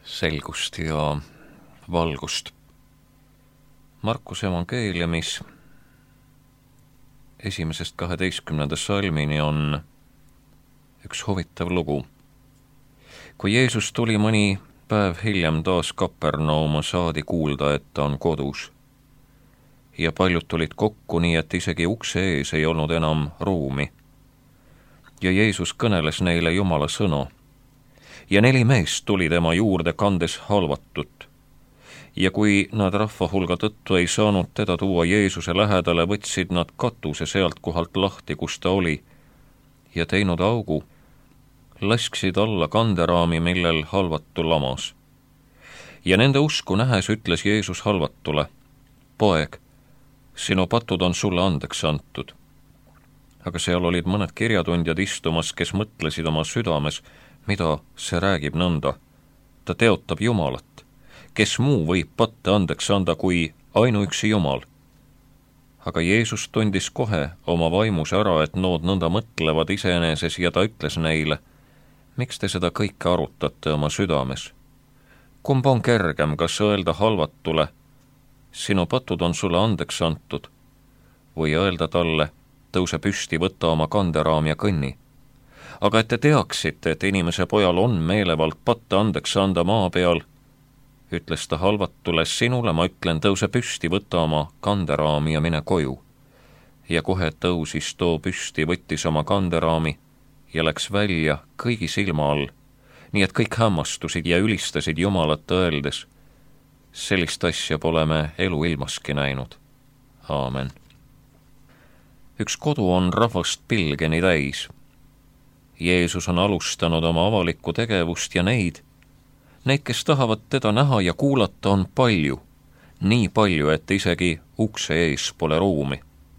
selgust ja valgust. Markuse evangeeliumis 1.–12. salmini on üks huvitav lugu. Kui Jeesus tuli mõni päev hiljem taas Kapernauma, saadi kuulda, et ta on kodus. Ja paljud tulid kokku, nii et isegi ukse ees ei olnud enam ruumi. Ja Jeesus kõneles neile Jumala sõna. Ja 4 meest tuli tema juurde, kandes halvatut. Ja kui nad rahva hulga tõttu ei saanud teda tuua Jeesuse lähedale, võtsid nad katuse sealt kohalt lahti, kus ta oli, ja teinud augu, lasksid alla kanderaami, millel halvatu lamas. Ja nende usku nähes ütles Jeesus halvatule: poeg, sinu patud on sulle andeks antud. Aga seal olid mõned kirjatundjad istumas, kes mõtlesid oma südames, mida see räägib nõnda. Ta teotab Jumalat. Kes muu võib patte andeks anda kui ainuüksi Jumal? Aga Jeesus tundis kohe oma vaimus ära, et nood nõnda mõtlevad iseeneses, ja ta ütles neile: miks te seda kõike arutate oma südames? Kumb on kergem, kas öelda halvatule: sinu patud on sulle andeks antud, või öelda talle: tõuse püsti, võta oma kanderaam ja kõnni? Aga et te teaksite, et inimese pojal on meelevald patte andeks anda maa peal, ütles ta halvatule: sinule ma ütlen, tõuse püsti, võta oma kanderaami ja mine koju. Ja kohe tõusis too püsti, võttis oma kanderaami ja läks välja kõigi silma all, nii et kõik hämmastusid ja ülistasid Jumalat öeldes: sellist asja pole me eluilmaski näinud. Aamen. Üks kodu on rahvast pilgeni täis. Jeesus on alustanud oma avalikku tegevust ja neid, kes tahavad teda näha ja kuulata, on palju. Nii palju, et isegi ukse ees pole ruumi.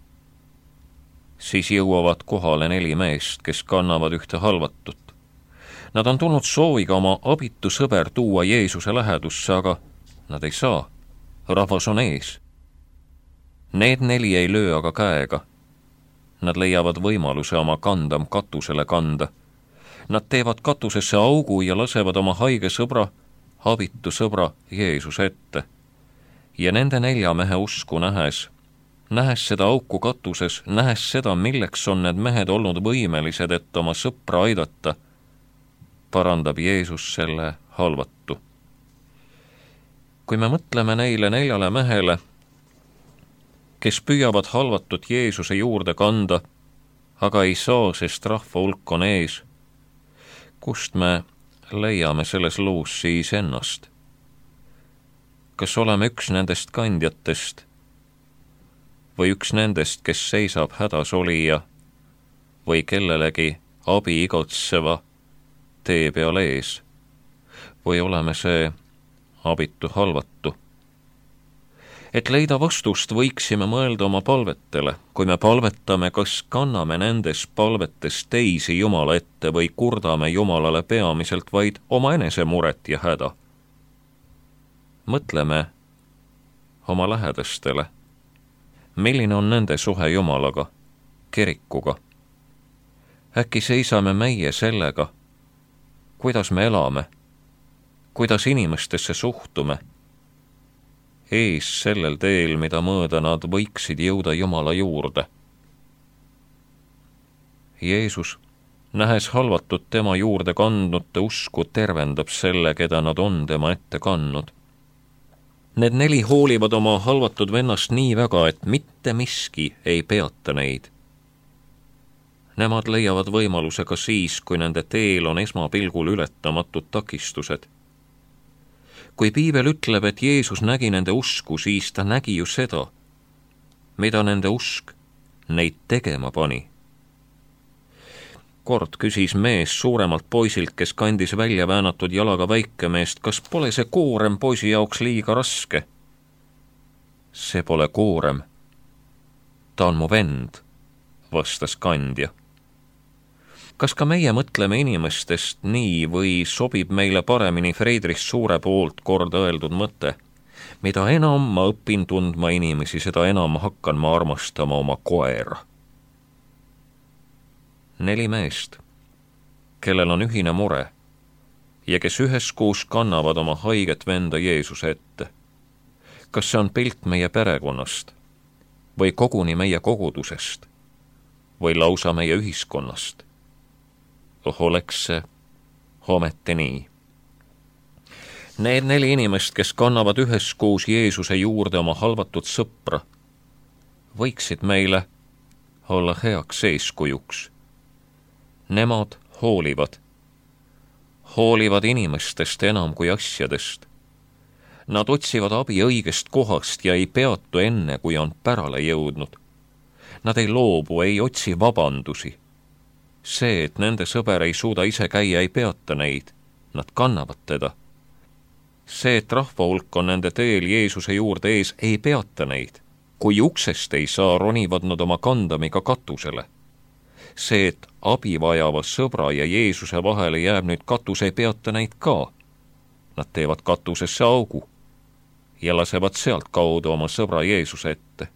Siis jõuavad kohale 4 meest, kes kannavad ühte halvatut. Nad on tulnud sooviga oma abitu sõber tuua Jeesuse lähedusse, aga nad ei saa. Rahvas on ees. Need 4 ei löö aga käega. Nad leiavad võimaluse oma kandam katusele kanda. Nad teevad katusesse augu ja lasevad oma haige sõbra, abitu sõbra Jeesuse ette. Ja nende 4 mehe usku nähes seda auku katuses, nähes seda, milleks on need mehed olnud võimelised, et oma sõpra aidata, parandab Jeesus selle halvatu. Kui me mõtleme neile 4 mehele, kes püüavad halvatut Jeesuse juurde kanda, aga ei saa, sest rahva hulk on ees, kust me leiame selles loos siis ennast? Kas oleme üks nendest kandjatest või üks nendest, kes seisab hädasolija või kellelegi abi igatseva tee peal ees, või oleme see abitu halvatu? Et leida vastust, võiksime mõelda oma palvetele. Kui me palvetame, kas kanname nendes palvetes teisi Jumala ette või kurdame Jumalale peamiselt vaid oma enese muret ja häda? Mõtleme oma lähedastele. Milline on nende suhe Jumalaga, kirikuga? Äkki seisame meie sellega, kuidas me elame, kuidas inimestesse suhtume, ees sellel teel, mida mööda nad võiksid jõuda Jumala juurde? Jeesus, nähes halvatut tema juurde kandnute usku, tervendab selle, keda nad on tema ette kandnud. Need 4 hoolivad oma halvatud vennast nii väga, et mitte miski ei peata neid. Nemad leiavad võimaluse ka siis, kui nende teel on esmapilgul ületamatud takistused. Kui piibel ütleb, et Jeesus nägi nende usku, siis ta nägi ju seda, mida nende usk neid tegema pani. Kord küsis mees suuremalt poisilt, kes kandis välja väänatud jalaga väikemeest: kas pole see koorem poisi jaoks liiga raske? See pole koorem. Ta on mu vend, vastas kandja. Kas ka meie mõtleme inimestest nii või sobib meile paremini Friedrich Suure poolt kord öeldud mõte: mida enam ma õpin tundma inimesi, seda enam hakkan ma armastama oma koera? 4 meest, kellel on ühine mure ja kes üheskoos kannavad oma haiget venda Jeesuse ette. Kas see on pilt meie perekonnast või koguni meie kogudusest või lausa meie ühiskonnast? Oleks see ometi nii. Need 4 inimest, kes kannavad üheskoos Jeesuse juurde oma halvatud sõpra, võiksid meile olla heaks eeskujuks. Nemad hoolivad inimestest enam kui asjadest. Nad otsivad abi õigest kohast ja ei peatu enne, kui on pärale jõudnud. Nad ei loobu, ei otsi vabandusi. See, et nende sõber ei suuda ise käia, ei peata neid. Nad kannavad teda. See, et rahva hulk on nende teel Jeesuse juurde ees, ei peata neid. Kui uksest ei saa, ronivad nad oma kandamiga katusele. See, et abi vajava sõbra ja Jeesuse vahele jääb nüüd katus, ei peata neid ka. Nad teevad katusesse augu ja lasevad sealt kaudu oma sõbra Jeesuse ette.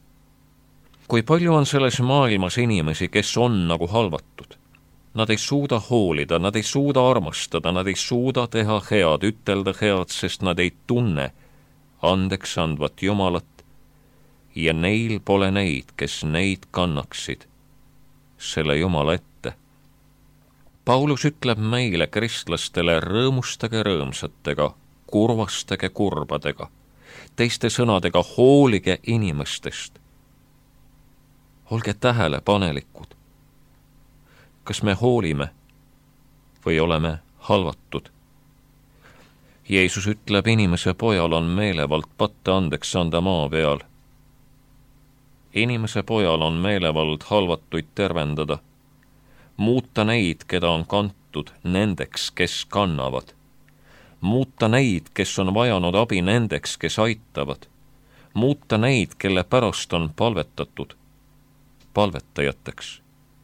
Kui palju on selles maailmas inimesi, kes on nagu halvatud? Nad ei suuda hoolida, nad ei suuda armastada, nad ei suuda teha head, ütelda head, sest nad ei tunne andeks andvat Jumalat ja neil pole neid, kes neid kannaksid selle Jumala ette. Paulus ütleb meile, kristlastele, rõõmustage rõõmsatega, kurvastage kurbadega, teiste sõnadega hoolige inimestest. Olge tähelepanelikud. Kas me hoolime või oleme halvatud? Jeesus ütleb, inimese pojal on meelevald patte andeks anda maa peal. Inimese pojal on meelevald halvatuid tervendada, muuta neid, keda on kantud, nendeks, kes kannavad, muuta neid, kes on vajanud abi, nendeks, kes aitavad, muuta neid, kelle pärast on palvetatud, palvetajateks.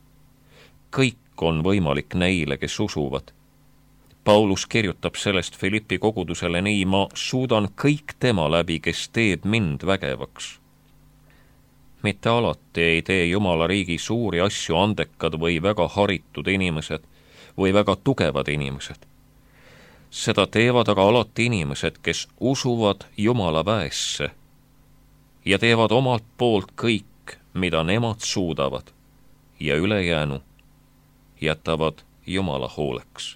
Kõik on võimalik neile, kes usuvad. Paulus kirjutab sellest Filippi kogudusele nii, ma suudan kõik tema läbi, kes teeb mind vägevaks. Mitte alati ei tee Jumala riigi suuri asju andekad või väga haritud inimesed või väga tugevad inimesed. Seda teevad aga alati inimesed, kes usuvad Jumala väesse ja teevad omalt poolt kõik, mida nemad suudavad, ja ülejäänu jätavad Jumala hooleks.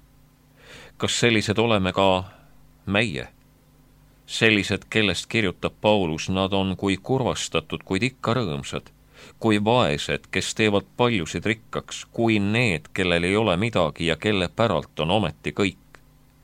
Kas sellised oleme ka meie? Sellised, kellest kirjutab Paulus, nad on kui kurvastatud, kuid ikka rõõmsad, kui vaesed, kes teevad paljusid rikkaks, kui need, kellel ei ole midagi ja kelle päralt on ometi kõik.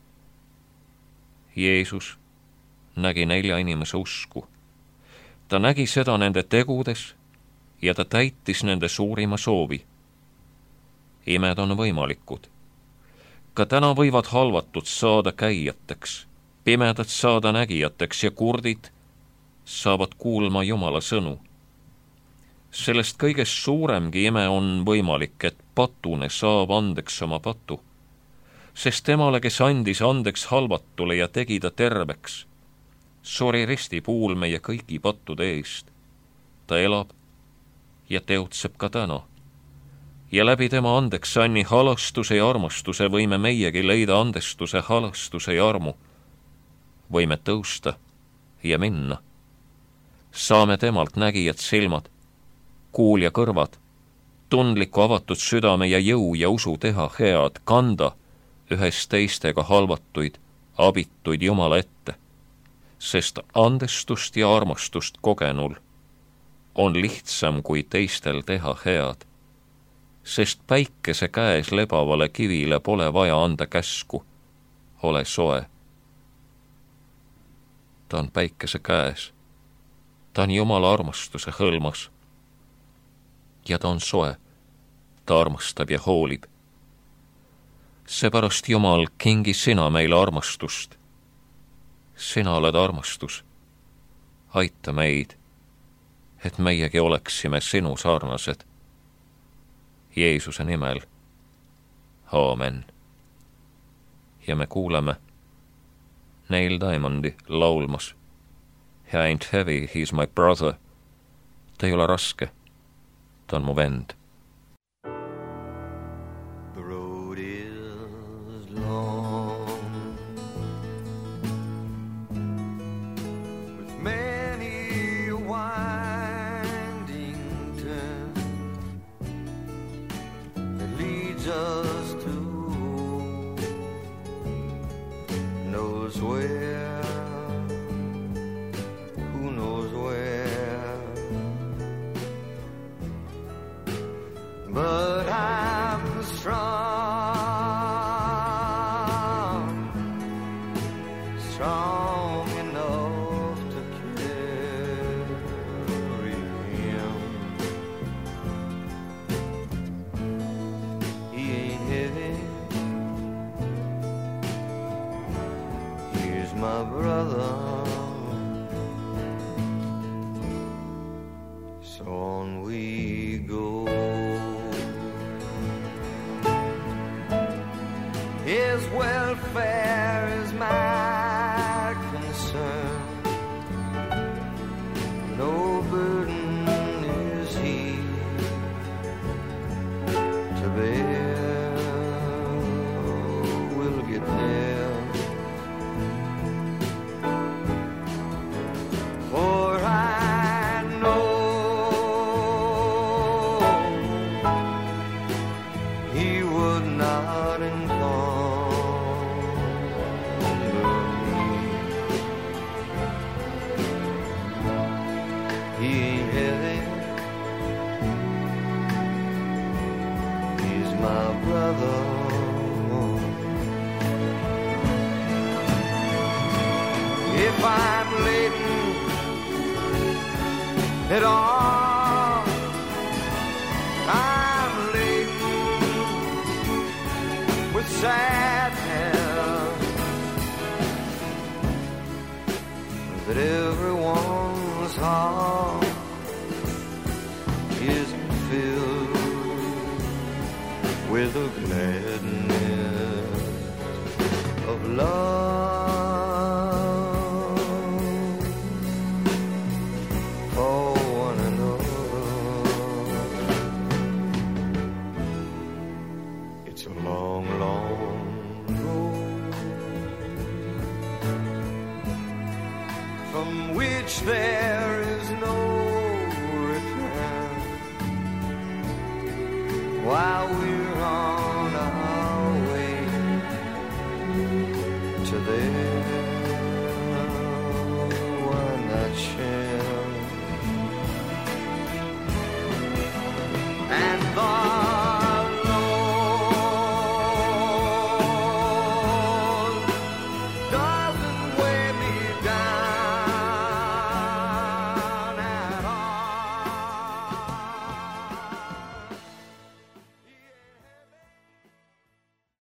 Jeesus nägi 4 inimese usku. Ta nägi seda nende tegudes ja ta täitis nende suurima soovi. Imed on võimalikud. Ka täna võivad halvatud saada käijateks, pimedad saada nägijateks ja kurdid saavad kuulma Jumala sõnu. Sellest kõigest suuremgi ime on võimalik, et patune saab andeks oma patu, sest temale, kes andis andeks halvatule ja tegi ta terveks, suri ristipuul meie kõigi pattude eest. Ta elab ja teotseb ka täna. Ja läbi tema andeks anni halastuse ja armastuse võime meiegi leida andestuse, halastuse ja armu. Võime tõusta ja minna. Saame temalt nägijad silmad, kuulja kõrvad, tundliku avatud südame ja jõu ja usu teha head, kanda ühes teistega halvatuid, abituid Jumala ette, sest andestust ja armastust kogenul on lihtsam kui teistel teha head, sest päikese käes lebavale kivile pole vaja anda käsku, ole soe. Ta on päikese käes, ta on Jumala armastuse hõlmas ja ta on soe, ta armastab ja hoolib. Seepärast, Jumal, kingi sina meile armastust. Sina oled armastus. Aita meid, et meiegi oleksime sinu sarnased. Jeesuse nimel. Aamen. Ja me kuuleme Neil Diamondi laulmas He ain't heavy, he's my brother. Ta ei ole raske, ta on mu vend. The road is long His welfare is my concern. No burden is he to bear. We'll get there. For I know he would not encumber me. He ain't heavy. He's my brother. If I'm laden at all, I'm laden with sadness that everyone's heart isn't filled with the gladness of love for one another. It's a long, long road from which there is no return. While